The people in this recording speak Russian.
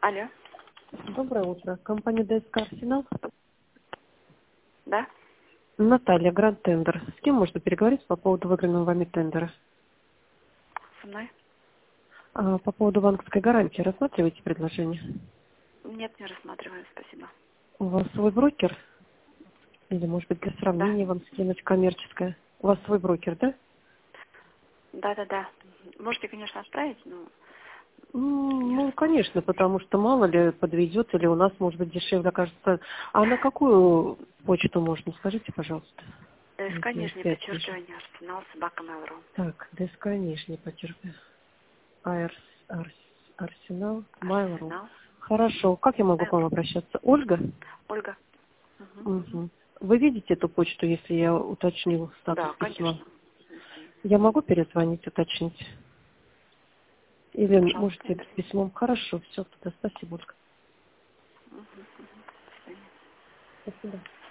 Алло. Доброе утро. Компания ДСК «Арсенал». Да? Наталья, Гранд Тендер. С кем можно переговорить по поводу выигранного вами тендера? Со мной? По поводу банковской гарантии рассматриваете предложение? Нет, не рассматриваю, спасибо. У вас свой брокер? Или, может быть, для Да? сравнения вам скинуть коммерческое? У вас свой брокер, да? Да. Можете, конечно, отправить, но не Ну, рассматриваю. конечно, потому что мало ли подведет, или у нас, может быть, дешевле окажется. А на какую почту можно? Скажите, пожалуйста. ДСК, Если я нижнее опять вижу. подчеркивание, Арсенал, собака Mail.ru. Так, ДСК нижний потерпи. Арсенал, Mail.ru. Арсенал. Хорошо. Как я могу к вам Mail.ru. обращаться? Ольга? Ольга. Угу. Угу. Вы видите эту почту, если я уточнил статус Да, письма? конечно. Я могу перезвонить, уточнить? Или Пожалуйста, не можете берите. письмом? Хорошо, все, тогда спасибо, Ольга. До свидания. Спасибо.